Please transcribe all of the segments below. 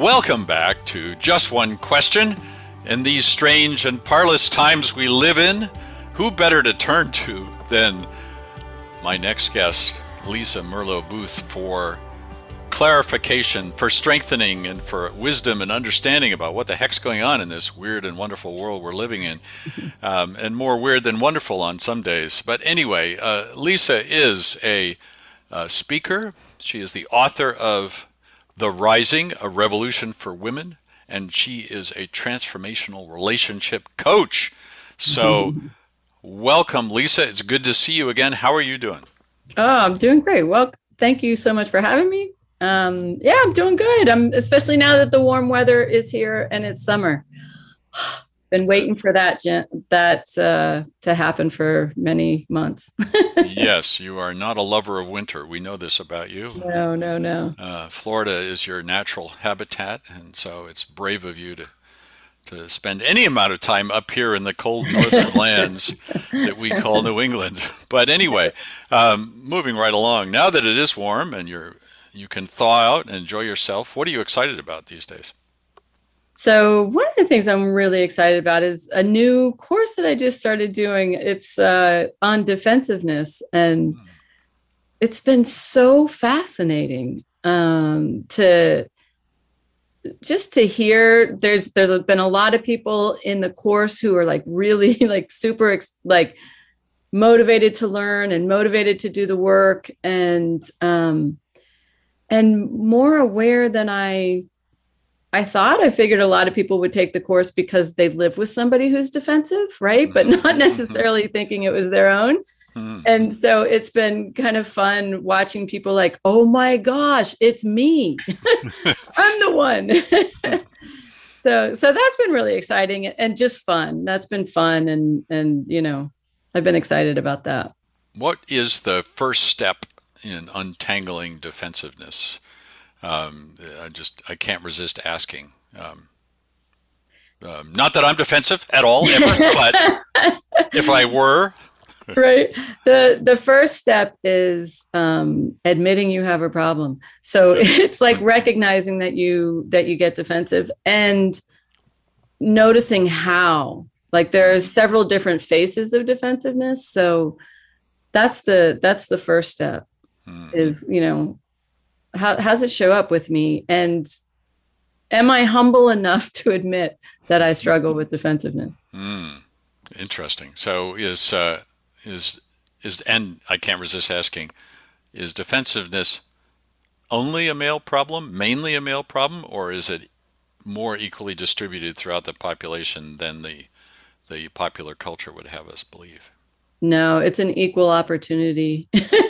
Welcome back to Just One Question. In these strange and parlous times we live in, who better to turn to than my next guest, Lisa Merlo Booth, for clarification, for strengthening, and for wisdom and understanding about what the heck's going on in this weird and wonderful world we're living in, and more weird than wonderful on some days. But anyway, Lisa is a speaker. She is the author of The Rising, A Revolution for Women, and she is a transformational relationship coach. So welcome, Lisa. It's good to see you again. How are you doing? Oh, I'm doing great. Well, thank you so much for having me. Yeah, I'm doing good. I'm especially now that the warm weather is here and it's summer. Been waiting for that to happen for many months. Yes, you are not a lover of winter. We know this about you. No, no, no. Florida is your natural habitat, and so it's brave of you to spend any amount of time up here in the cold northern lands that we call New England. But anyway, moving right along. Now that it is warm and you can thaw out and enjoy yourself, what are you excited about these days? So one of the things I'm really excited about is a new course that I just started doing. It's on defensiveness, and it's been so fascinating to just to hear. There's been a lot of people in the course who are like really like super like motivated to learn and motivated to do the work, and more aware than I thought. I figured a lot of people would take the course because they live with somebody who's defensive, right? But not necessarily thinking it was their own. And so it's been kind of fun watching people like, oh my gosh, it's me. I'm the one. So that's been really exciting and just fun. That's been fun. And, I've been excited about that. What is the first step in untangling defensiveness? I can't resist asking. Not that I'm defensive at all, ever, but if I were. Right. The first step is admitting you have a problem. So it's like recognizing that you get defensive and noticing how. Like there are several different phases of defensiveness. So that's the first step is, how's it show up with me? And am I humble enough to admit that I struggle with defensiveness? Interesting. So and I can't resist asking, is defensiveness only a male problem, mainly a male problem, or is it more equally distributed throughout the population than the popular culture would have us believe? No, it's an equal opportunity.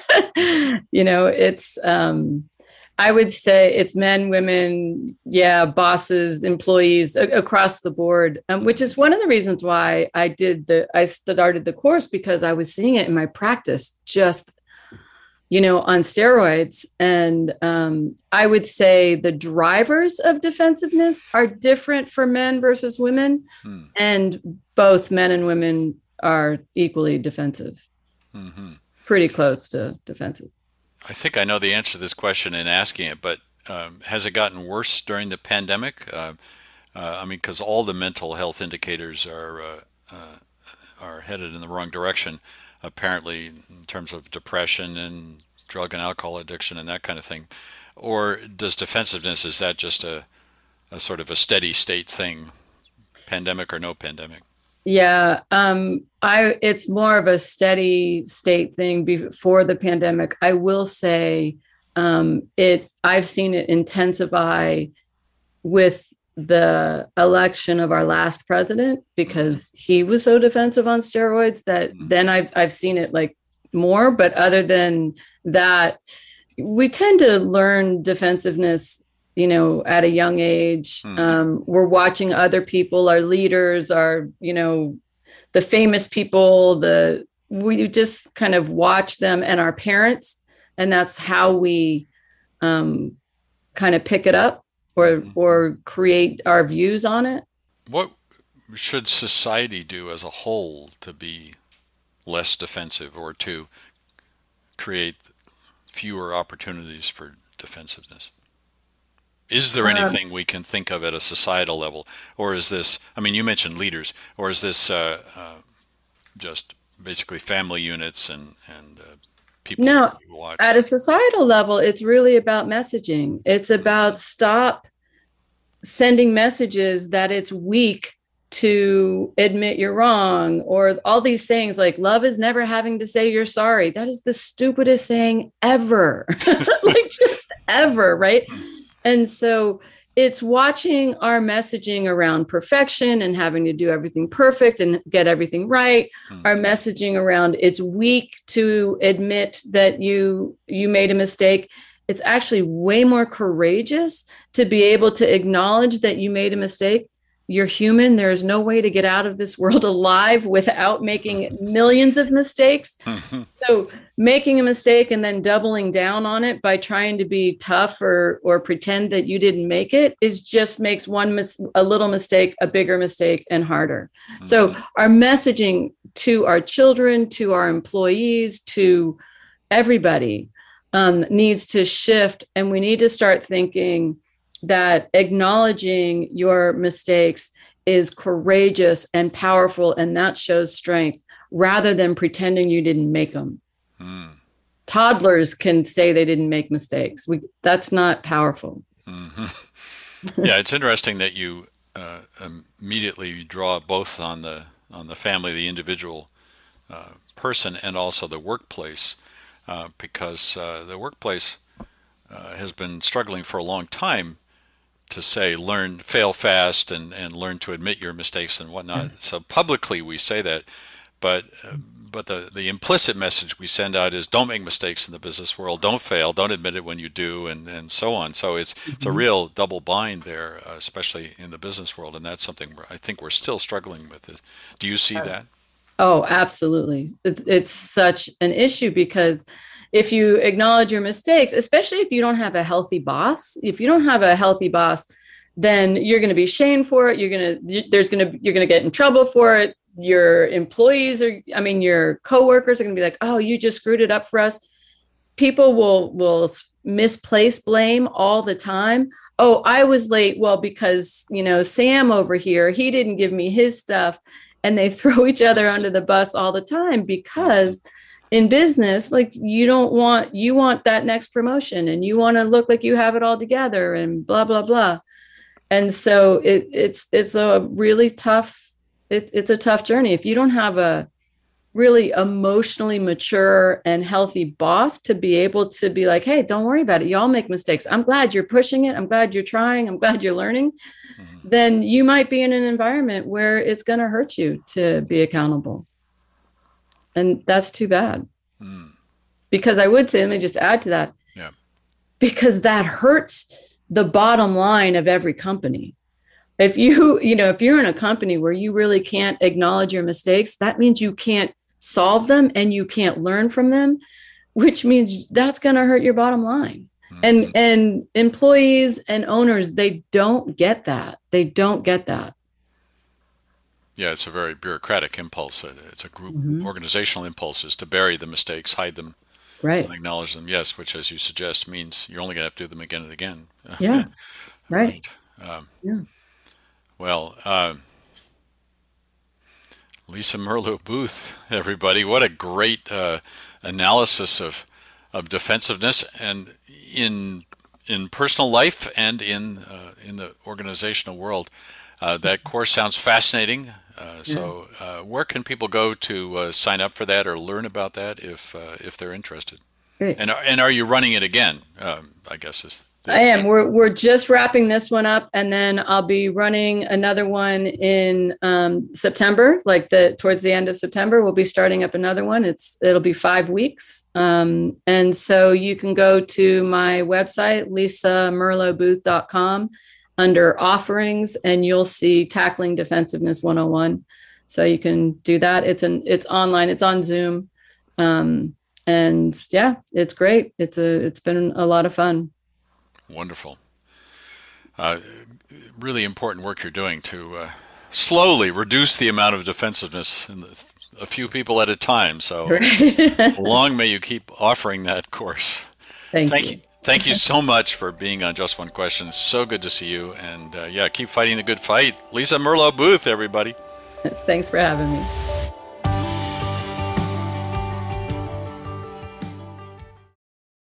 It's I would say it's men, women, yeah, bosses, employees across the board, which is one of the reasons why I started the course, because I was seeing it in my practice just, on steroids. And I would say the drivers of defensiveness are different for men versus women, and both men and women are equally defensive, pretty close to defensive. I think I know the answer to this question in asking it, but has it gotten worse during the pandemic? Because all the mental health indicators are headed in the wrong direction, apparently, in terms of depression and drug and alcohol addiction and that kind of thing. Or does defensiveness, is that just a sort of a steady state thing, pandemic or no pandemic? Yeah, it's more of a steady state thing before the pandemic. I will say, I've seen it intensify with the election of our last president, because he was so defensive on steroids that then I've seen it like more. But other than that, we tend to learn defensiveness at a young age. We're watching other people, our leaders, the famous people, we just kind of watch them, and our parents, and that's how we kind of pick it up or create our views on it. What should society do as a whole to be less defensive, or to create fewer opportunities for defensiveness? Is there anything we can think of at a societal level? Or is this, I mean, you mentioned leaders, or is this just basically family units and people No, who watch? at a societal level, it's really about messaging. It's about stop sending messages that it's weak to admit you're wrong, or all these sayings like love is never having to say you're sorry. That is the stupidest saying ever. Like just ever, right? And so it's watching our messaging around perfection and having to do everything perfect and get everything right. Our messaging around it's weak to admit that you made a mistake. It's actually way more courageous to be able to acknowledge that you made a mistake. You're human. There's no way to get out of this world alive without making millions of mistakes. So making a mistake and then doubling down on it by trying to be tough or pretend that you didn't make it is just makes a little mistake a bigger mistake and harder. So our messaging to our children, to our employees, to everybody needs to shift, and we need to start thinking that acknowledging your mistakes is courageous and powerful, and that shows strength rather than pretending you didn't make them. Toddlers can say they didn't make mistakes. That's not powerful. Yeah, it's interesting that you immediately draw both on the family, the individual person, and also the workplace, because the workplace has been struggling for a long time to say fail fast and learn to admit your mistakes and whatnot. Yes. So publicly we say that, but the implicit message we send out is don't make mistakes in the business world, don't fail, don't admit it when you do, and so on. So it's a real double bind there, especially in the business world, and that's something I think we're still struggling with. Do you see that? Oh, absolutely. It's such an issue because if you acknowledge your mistakes, especially if you don't have a healthy boss, then you're going to be shamed for it. You're going to get in trouble for it. Your employees your coworkers are going to be like, oh, you just screwed it up for us. People will misplace blame all the time. Oh, I was late. Well, because, Sam over here, he didn't give me his stuff. And they throw each other under the bus all the time because in business, like you want that next promotion and you want to look like you have it all together and blah, blah, blah. And so it's a really tough, it's a tough journey. If you don't have a really emotionally mature and healthy boss to be able to be like, hey, don't worry about it. Y'all make mistakes. I'm glad you're pushing it. I'm glad you're trying. I'm glad you're learning. Then you might be in an environment where it's going to hurt you to be accountable. And that's too bad. Because I would say, let me just add to that. Yeah. Because that hurts the bottom line of every company. If if you're in a company where you really can't acknowledge your mistakes, that means you can't solve them and you can't learn from them, which means that's going to hurt your bottom line. And employees and owners, they don't get that. They don't get that. Yeah, it's a very bureaucratic impulse. It's a group organizational impulse is to bury the mistakes, hide them, right, and acknowledge them. Yes, which, as you suggest, means you're only going to have to do them again and again. Yeah, right. Yeah. Well, Lisa Merlo Booth, everybody, what a great analysis of defensiveness and in personal life and in the organizational world. That course sounds fascinating. So where can people go to sign up for that or learn about that if they're interested? Great. And are you running it again? I guess is. I am. We're just wrapping this one up, and then I'll be running another one in September. Towards the end of September, we'll be starting up another one. It'll be 5 weeks, and so you can go to my website lisamerlobooth.com under offerings, and you'll see Tackling Defensiveness 101. So you can do that. It's online. It's on Zoom, and yeah, it's great. It's been a lot of fun. Wonderful. Really important work you're doing to slowly reduce the amount of defensiveness in a few people at a time. So long may you keep offering that course. Thank you. Thank you so much for being on Just One Question. So good to see you. And yeah, keep fighting the good fight. Lisa Merlo Booth, everybody. Thanks for having me.